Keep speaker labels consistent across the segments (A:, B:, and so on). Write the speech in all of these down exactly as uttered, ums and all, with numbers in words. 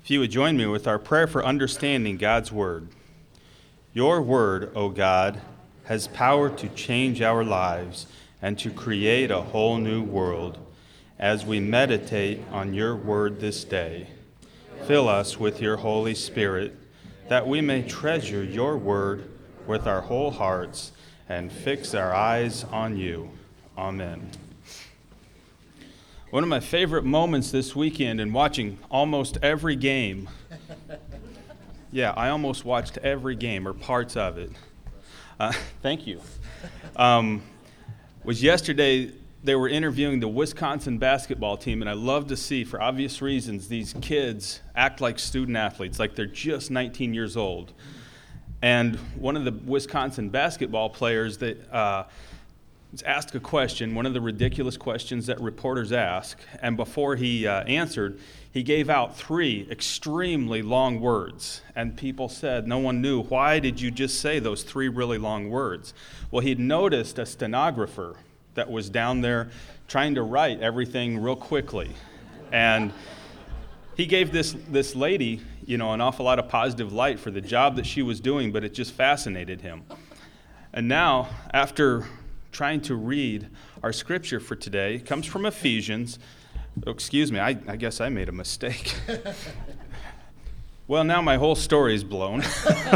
A: If you would join me with our prayer for understanding God's Word. Your Word, O God, has power to change our lives and to create a whole new world. As we meditate on your Word this day, fill us with your Holy Spirit, that we may treasure your Word with our whole hearts and fix our eyes on you. Amen. One of my favorite moments this weekend in watching almost every game, yeah, I almost watched every game or parts of it, uh, thank you, um, was yesterday they were interviewing the Wisconsin basketball team, and I love to see, for obvious reasons, these kids act like student athletes, like they're just nineteen years old. And one of the Wisconsin basketball players that uh, was asked a question, one of the ridiculous questions that reporters ask, and before he uh, answered, he gave out three extremely long words. And people said, no one knew, why did you just say those three really long words? Well, he'd noticed a stenographer that was down there trying to write everything real quickly. And he gave this, this lady, you know, an awful lot of positive light for the job that she was doing, but it just fascinated him. And now, after trying to read our scripture for today, it comes from Ephesians. Oh, excuse me, I, I guess I made a mistake. Well, now my whole story is blown.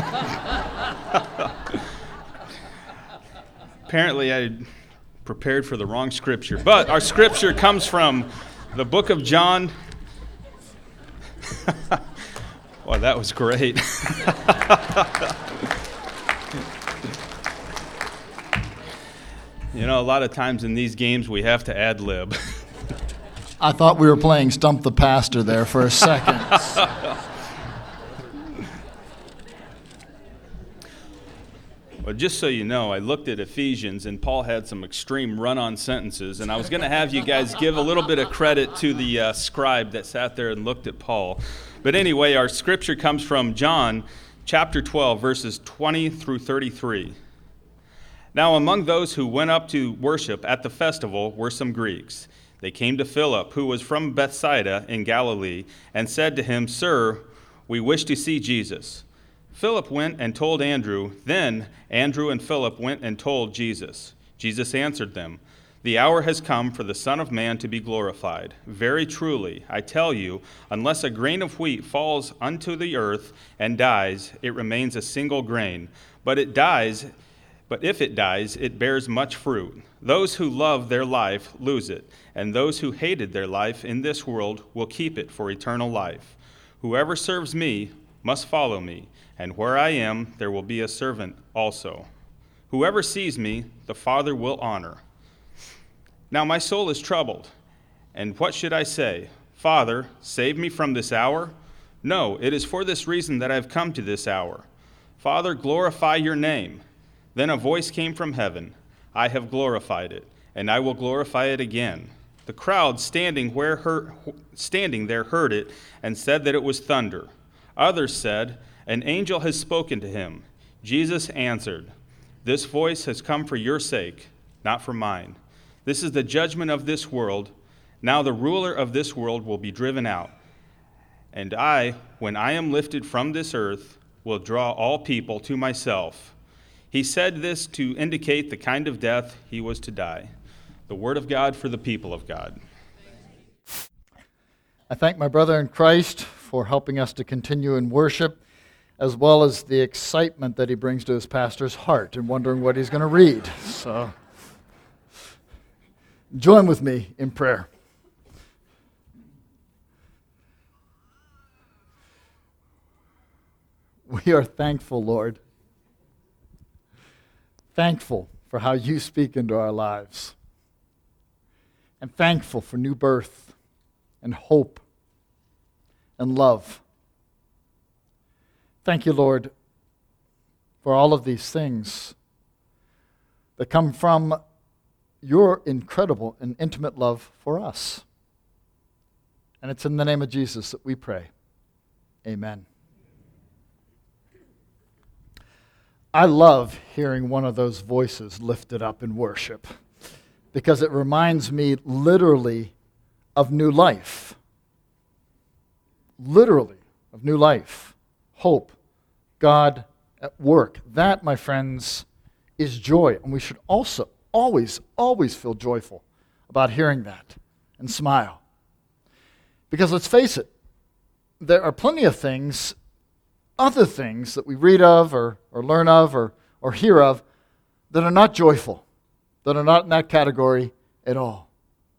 A: Apparently, I prepared for the wrong scripture. But our scripture comes from the book of John. Well, that was great. You know, a lot of times in these games we have to ad lib.
B: I thought we were playing Stump the Pastor there for a second.
A: Well, just so you know, I looked at Ephesians, and Paul had some extreme run-on sentences, and I was going to have you guys give a little bit of credit to the uh, scribe that sat there and looked at Paul. But anyway, our scripture comes from John chapter twelve, verses twenty through thirty-three. Now among those who went up to worship at the festival were some Greeks. They came to Philip, who was from Bethsaida in Galilee, and said to him, Sir, we wish to see Jesus. Philip went and told Andrew. Then Andrew and Philip went and told Jesus. Jesus answered them, The hour has come for the Son of Man to be glorified. Very truly, I tell you, unless a grain of wheat falls unto the earth and dies, it remains a single grain. But it dies, but if it dies, it bears much fruit. Those who love their life lose it, and those who hated their life in this world will keep it for eternal life. Whoever serves me must follow me, and where I am, there will be a servant also. Whoever sees me, the Father will honor. Now my soul is troubled, and what should I say? Father, save me from this hour? No, it is for this reason that I have come to this hour. Father, glorify your name. Then a voice came from heaven. I have glorified it, and I will glorify it again. The crowd standing where heard, standing there heard it and said that it was thunder. Others said, An angel has spoken to him. Jesus answered, This voice has come for your sake, not for mine. This is the judgment of this world. Now the ruler of this world will be driven out. And I, when I am lifted from this earth, will draw all people to myself. He said this to indicate the kind of death he was to die. The word of God for the people of God.
B: I thank my brother in Christ for helping us to continue in worship, as well as the excitement that he brings to his pastor's heart and wondering what he's going to read. So, join with me in prayer. We are thankful, Lord. Thankful for how you speak into our lives. And thankful for new birth and hope and love. Thank you, Lord, for all of these things that come from your incredible and intimate love for us. And it's in the name of Jesus that we pray. Amen. I love hearing one of those voices lifted up in worship because it reminds me literally of new life. Literally of new life, hope, God at work. That, my friends, is joy. And we should also always, always feel joyful about hearing that and smile. Because let's face it, there are plenty of things, other things that we read of or, or learn of or, or hear of that are not joyful, that are not in that category at all.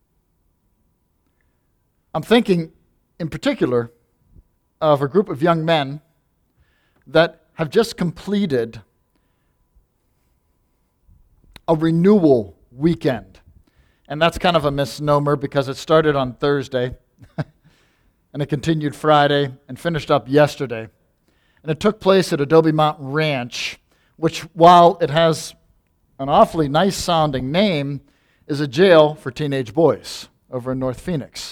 B: I'm thinking in particular of a group of young men that have just completed a renewal weekend. And that's kind of a misnomer because it started on Thursday and it continued Friday and finished up yesterday. And it took place at Adobe Mountain Ranch, which, while it has an awfully nice sounding name, is a jail for teenage boys over in North Phoenix.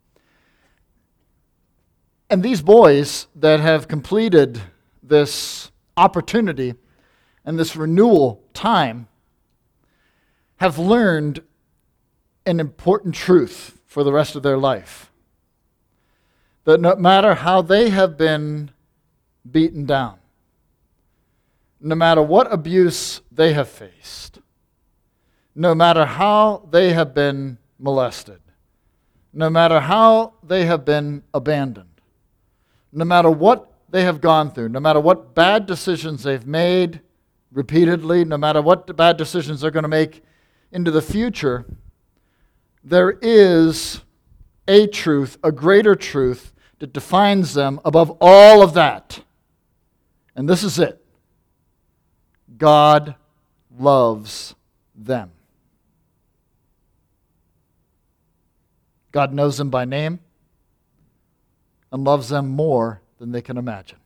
B: And these boys that have completed this opportunity and this renewal time have learned an important truth for the rest of their life. That no matter how they have been beaten down, no matter what abuse they have faced, no matter how they have been molested, no matter how they have been abandoned, no matter what they have gone through, no matter what bad decisions they've made repeatedly, no matter what bad decisions they're going to make into the future, there is a truth, a greater truth that defines them above all of that. And this is it. God loves them. God knows them by name and loves them more than they can imagine.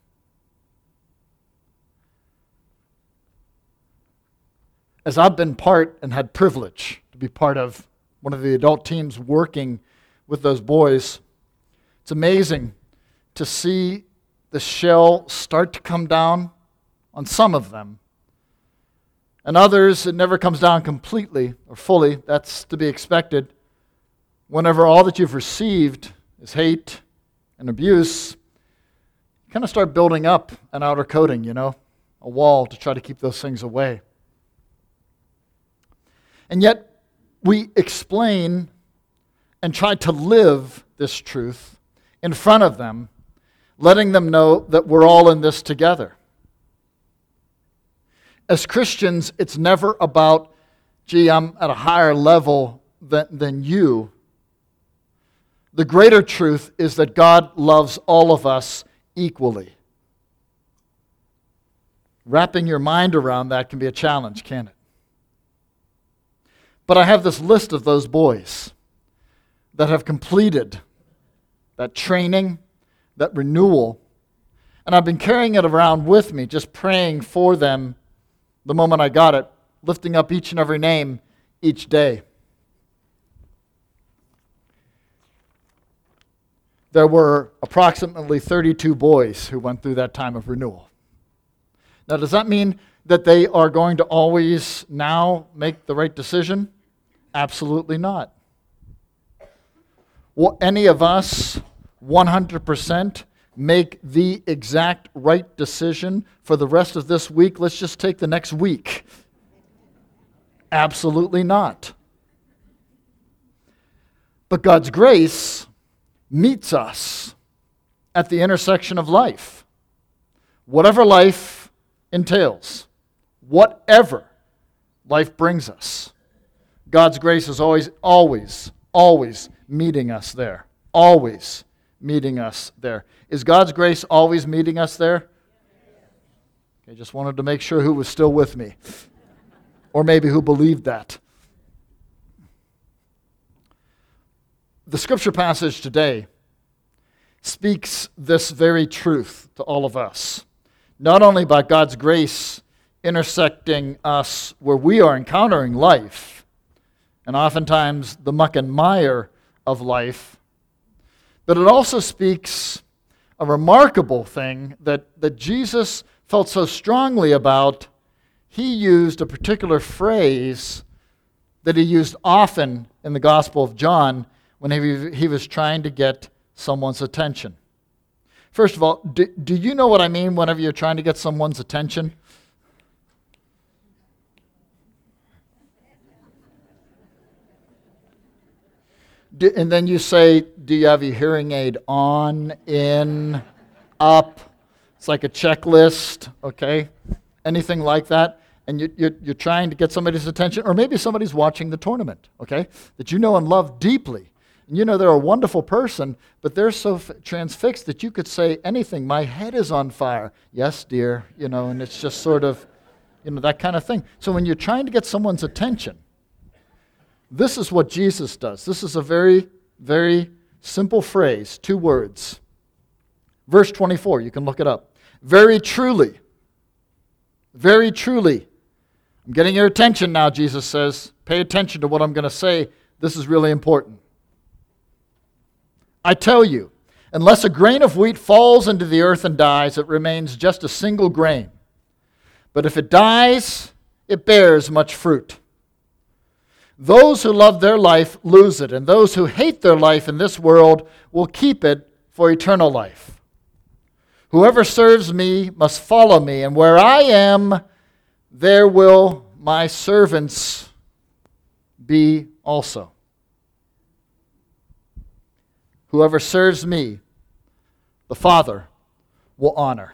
B: As I've been part and had privilege to be part of one of the adult teams working with those boys, it's amazing to see the shell start to come down on some of them. And others, it never comes down completely or fully. That's to be expected. Whenever all that you've received is hate and abuse, you kind of start building up an outer coating, you know, a wall to try to keep those things away. And yet, we explain and try to live this truth in front of them, letting them know that we're all in this together. As Christians, it's never about, gee, I'm at a higher level than, than you. The greater truth is that God loves all of us equally. Wrapping your mind around that can be a challenge, can't it? But I have this list of those boys that have completed that training, that renewal, and I've been carrying it around with me, just praying for them the moment I got it, lifting up each and every name each day. There were approximately thirty-two boys who went through that time of renewal. Now, does that mean that they are going to always now make the right decision? Absolutely not. Will any of us one hundred percent make the exact right decision for the rest of this week? Let's just take the next week. Absolutely not. But God's grace meets us at the intersection of life. Whatever life entails, whatever life brings us, God's grace is always, always, always meeting us there. Always meeting us there. Is God's grace always meeting us there? I just wanted to make sure who was still with me. Or maybe who believed that. The scripture passage today speaks this very truth to all of us. Not only by God's grace intersecting us where we are encountering life, and oftentimes the muck and mire of life, but it also speaks a remarkable thing that, that Jesus felt so strongly about. He used a particular phrase that he used often in the Gospel of John when he, he was trying to get someone's attention. First of all, do, do you know what I mean whenever you're trying to get someone's attention? Do, and then you say, do you have your hearing aid on, in, up? It's like a checklist, okay? Anything like that. And you, you're, you're trying to get somebody's attention, or maybe somebody's watching the tournament, okay, that you know and love deeply. And you know they're a wonderful person, but they're so f- transfixed that you could say anything. My head is on fire. Yes, dear, you know, and it's just sort of, you know, that kind of thing. So when you're trying to get someone's attention, this is what Jesus does. This is a very, very simple phrase, two words. Verse twenty-four, you can look it up. Very truly, very truly. I'm getting your attention now, Jesus says. Pay attention to what I'm going to say. This is really important. I tell you, unless a grain of wheat falls into the earth and dies, it remains just a single grain. But if it dies, it bears much fruit. Those who love their life lose it, and those who hate their life in this world will keep it for eternal life. Whoever serves me must follow me, and where I am, there will my servants be also. Whoever serves me, the Father will honor.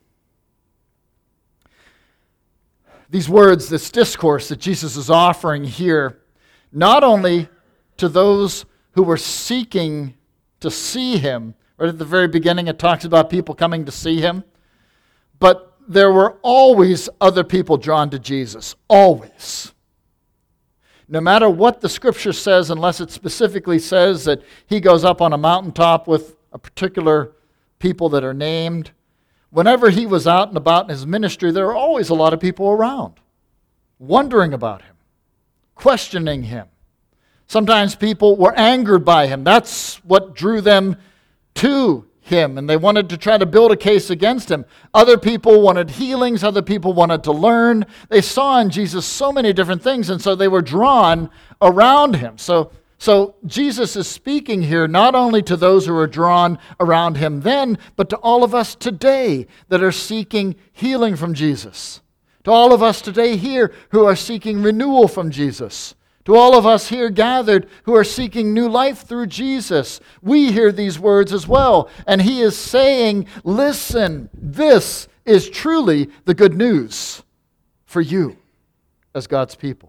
B: These words, this discourse that Jesus is offering here, not only to those who were seeking to see him, right at the very beginning it talks about people coming to see him, but there were always other people drawn to Jesus, always. No matter what the Scripture says, unless it specifically says that he goes up on a mountaintop with a particular people that are named, whenever he was out and about in his ministry, there were always a lot of people around, wondering about him, questioning him. Sometimes people were angered by him. That's what drew them to him, and they wanted to try to build a case against him. Other people wanted healings. Other people wanted to learn. They saw in Jesus so many different things, and so they were drawn around him. So, so Jesus is speaking here not only to those who are drawn around him then, but to all of us today that are seeking healing from Jesus. To all of us today here who are seeking renewal from Jesus. To all of us here gathered who are seeking new life through Jesus, we hear these words as well. And he is saying, listen, this is truly the good news for you as God's people.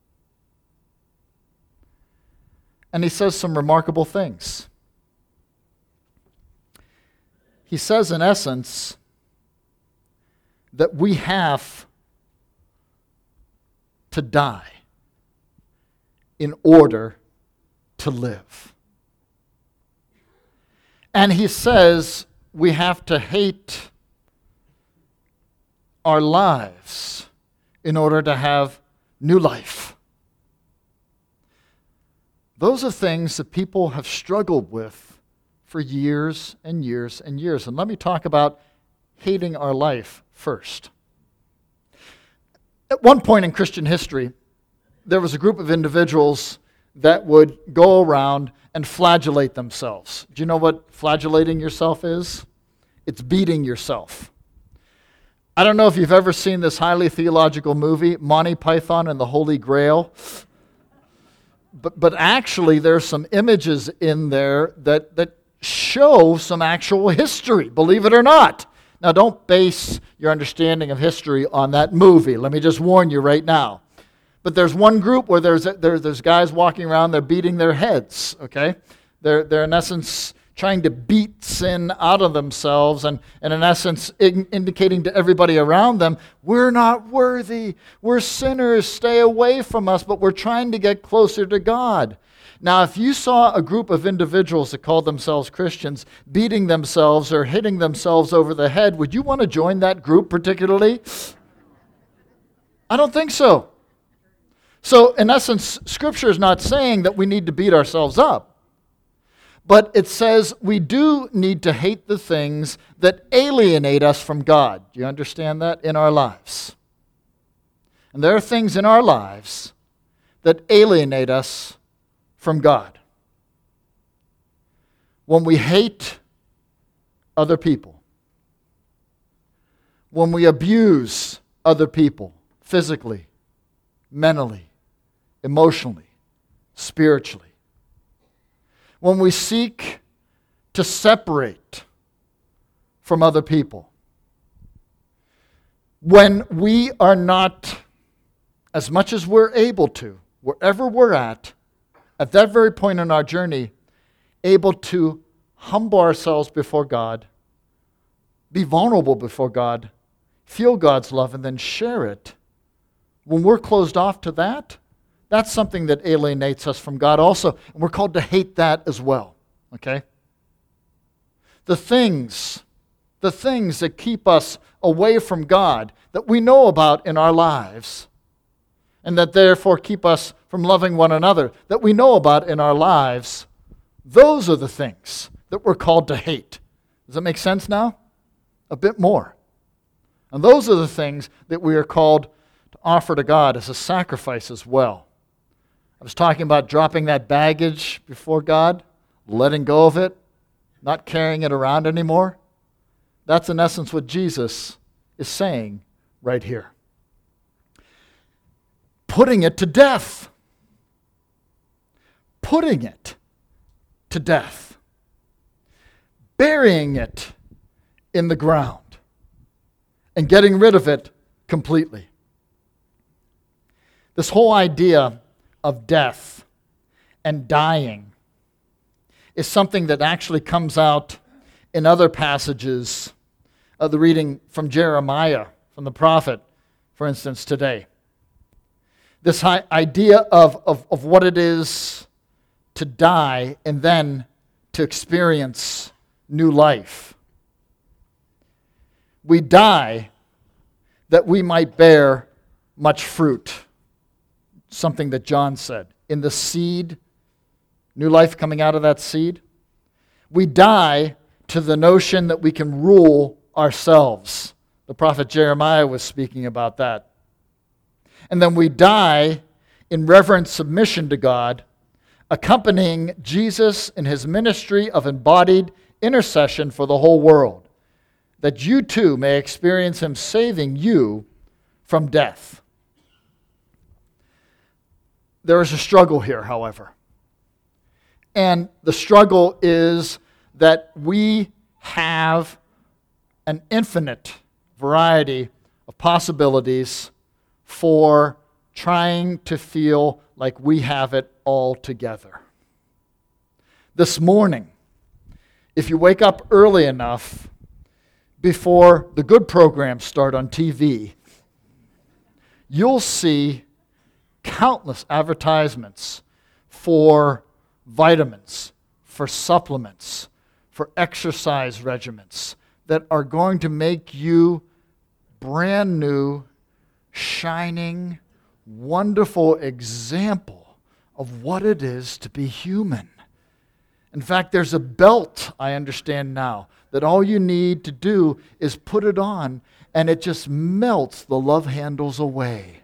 B: And he says some remarkable things. He says, in essence, that we have to die in order to live. And he says we have to hate our lives in order to have new life. Those are things that people have struggled with for years and years and years. And let me talk about hating our life first. At one point in Christian history, there was a group of individuals that would go around and flagellate themselves. Do you know what flagellating yourself is? It's beating yourself. I don't know if you've ever seen this highly theological movie, Monty Python and the Holy Grail. But, but actually, there's some images in there that, that show some actual history, believe it or not. Now, don't base your understanding of history on that movie. Let me just warn you right now. But there's one group where there's there, there's guys walking around, they're beating their heads, okay? They're, they're in essence trying to beat sin out of themselves and, and in essence in, indicating to everybody around them, we're not worthy, we're sinners, stay away from us, but we're trying to get closer to God. Now, if you saw a group of individuals that called themselves Christians beating themselves or hitting themselves over the head, would you want to join that group particularly? I don't think so. So, in essence, Scripture is not saying that we need to beat ourselves up. But it says we do need to hate the things that alienate us from God. Do you understand that? In our lives. And there are things in our lives that alienate us from God. When we hate other people, when we abuse other people physically, mentally, emotionally, spiritually, when we seek to separate from other people, when we are not, as much as we're able to, wherever we're at, at that very point in our journey, able to humble ourselves before God, be vulnerable before God, feel God's love, and then share it. When we're closed off to that, that's something that alienates us from God also. And we're called to hate that as well. Okay? The things, the things that keep us away from God, that we know about in our lives, and that therefore keep us from loving one another, that we know about in our lives, those are the things that we're called to hate. Does that make sense now? A bit more. And those are the things that we are called to offer to God as a sacrifice as well. I was talking about dropping that baggage before God, letting go of it, not carrying it around anymore. That's in essence what Jesus is saying right here. Putting it to death. Putting it to death. Burying it in the ground. And getting rid of it completely. This whole idea of death and dying is something that actually comes out in other passages of the reading from Jeremiah, from the prophet, for instance, today. This idea of, of, of what it is to die and then to experience new life. We die that we might bear much fruit. Something that John said. In the seed, new life coming out of that seed. We die to the notion that we can rule ourselves. The prophet Jeremiah was speaking about that. And then we die in reverent submission to God, accompanying Jesus in his ministry of embodied intercession for the whole world, that you too may experience him saving you from death. There is a struggle here, however. And the struggle is that we have an infinite variety of possibilities for trying to feel like we have it all together. This morning, if you wake up early enough before the good programs start on T V, you'll see countless advertisements for vitamins, for supplements, for exercise regimens that are going to make you brand new, shining, wonderful example of what it is to be human. In fact, there's a belt, I understand now, that all you need to do is put it on and it just melts the love handles away.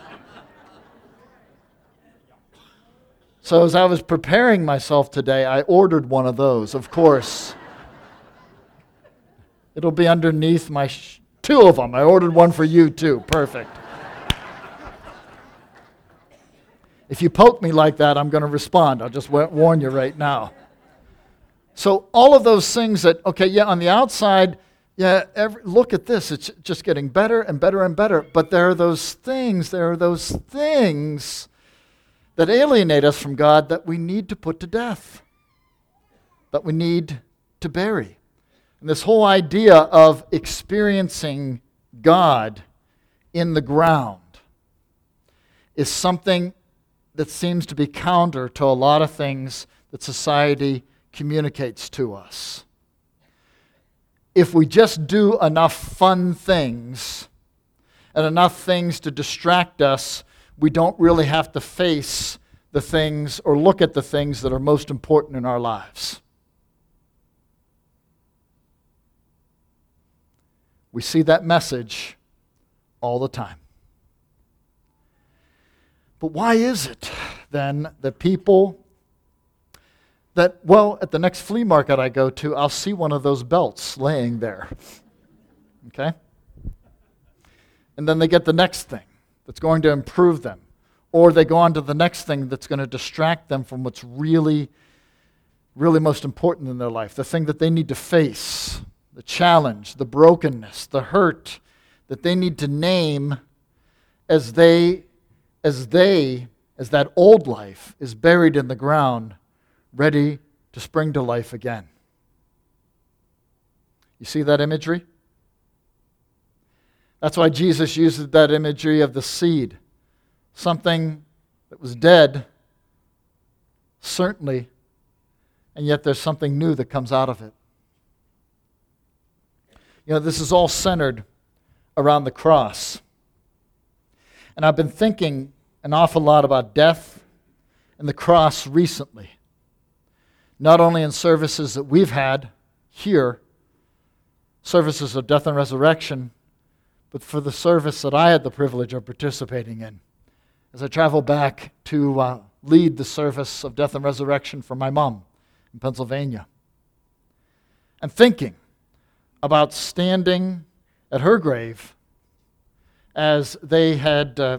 B: So as I was preparing myself today, I ordered one of those, of course. It'll be underneath my... Sh- two of them. I ordered one for you too. Perfect. If you poke me like that, I'm going to respond. I'll just warn you right now. So all of those things that, okay, yeah, on the outside, yeah, every, look at this. It's just getting better and better and better. But there are those things, there are those things that alienate us from God that we need to put to death, that we need to bury. And this whole idea of experiencing God in the ground is something that seems to be counter to a lot of things that society communicates to us. If we just do enough fun things and enough things to distract us, we don't really have to face the things or look at the things that are most important in our lives. We see that message all the time. But why is it then that people that, well, at the next flea market I go to, I'll see one of those belts laying there. Okay? And then they get the next thing that's going to improve them. Or they go on to the next thing that's going to distract them from what's really, really most important in their life, the thing that they need to face, the challenge, the brokenness, the hurt that they need to name as they, as they, as that old life is buried in the ground, ready to spring to life again. You see that imagery? That's why Jesus uses that imagery of the seed. Something that was dead, certainly, and yet there's something new that comes out of it. You know, this is all centered around the cross. And I've been thinking an awful lot about death and the cross recently. Not only in services that we've had here, services of death and resurrection, but for the service that I had the privilege of participating in as I travel back to uh, lead the service of death and resurrection for my mom in Pennsylvania. And thinking about standing at her grave as they had uh,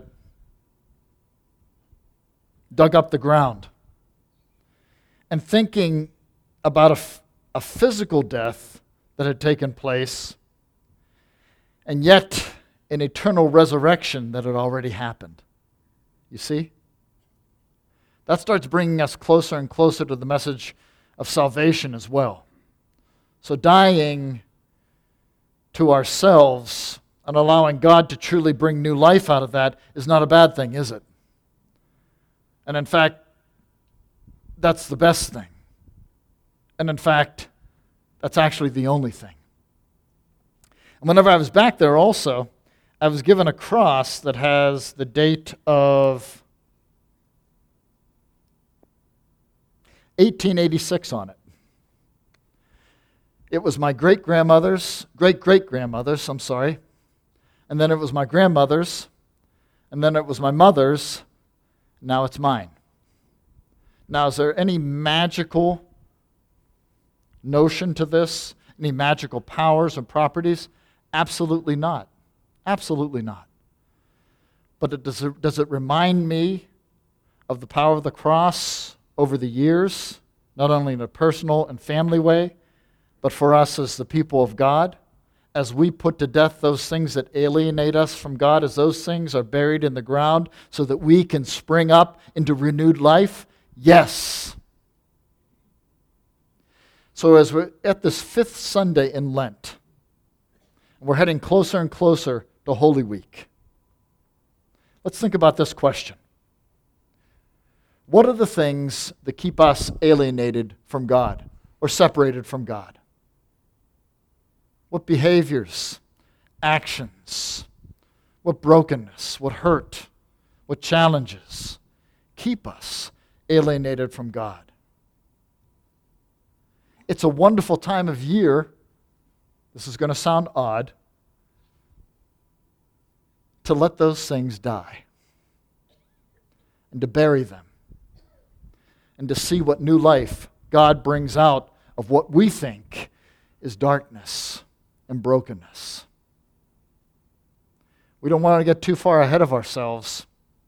B: dug up the ground, and thinking about a, f- a physical death that had taken place, and yet an eternal resurrection that had already happened. You see? That starts bringing us closer and closer to the message of salvation as well. So dying to ourselves and allowing God to truly bring new life out of that is not a bad thing, is it? And in fact, that's the best thing. And in fact, that's actually the only thing. And whenever I was back there also, I was given a cross that has the date of eighteen eighty-six on it. It was my great-grandmother's, great-great-grandmother's, I'm sorry, and then it was my grandmother's, and then it was my mother's, now it's mine. Now, is there any magical notion to this? Any magical powers and properties? Absolutely not. Absolutely not. But it does, it, does it remind me of the power of the cross over the years, not only in a personal and family way, but for us as the people of God, as we put to death those things that alienate us from God, as those things are buried in the ground so that we can spring up into renewed life? Yes. So as we're at this fifth Sunday in Lent, we're heading closer and closer to Holy Week. Let's think about this question. What are the things that keep us alienated from God or separated from God? What behaviors, actions, what brokenness, what hurt, what challenges keep us alienated from God? It's a wonderful time of year. This is going to sound odd, to let those things die and to bury them and to see what new life God brings out of what we think is darkness and brokenness. We don't want to get too far ahead of ourselves,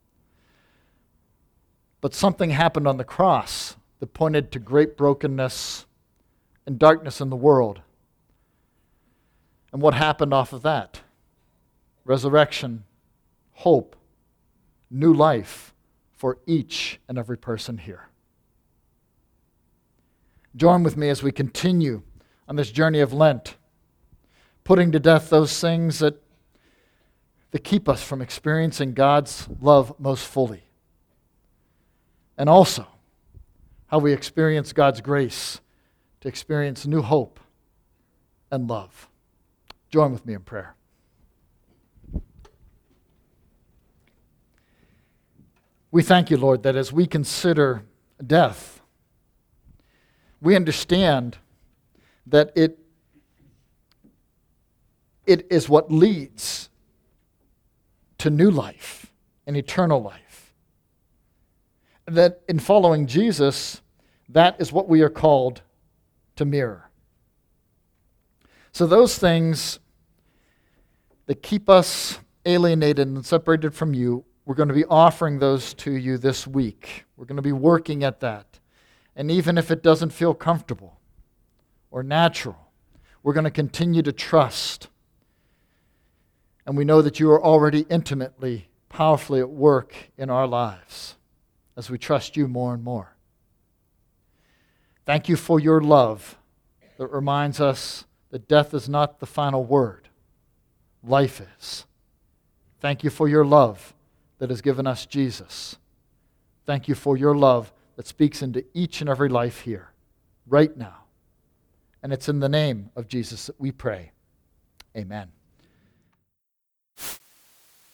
B: but something happened on the cross that pointed to great brokenness and darkness in the world. And what happened off of that? Resurrection, hope, new life for each and every person here. Join with me as we continue on this journey of Lent, putting to death those things that, that keep us from experiencing God's love most fully. And also, how we experience God's grace to experience new hope and love. Join with me in prayer. We thank you, Lord, that as we consider death, we understand that it, it is what leads to new life and eternal life. That in following Jesus, That is what we are called to mirror. So those things that keep us alienated and separated from you, we're going to be offering those to you this week. We're going to be working at that. And even if it doesn't feel comfortable or natural, we're going to continue to trust. And we know that you are already intimately, powerfully at work in our lives as we trust you more and more. Thank you for your love that reminds us that death is not the final word. Life is. Thank you for your love that has given us Jesus. Thank you for your love that speaks into each and every life here, right now. And it's in the name of Jesus that we pray. Amen.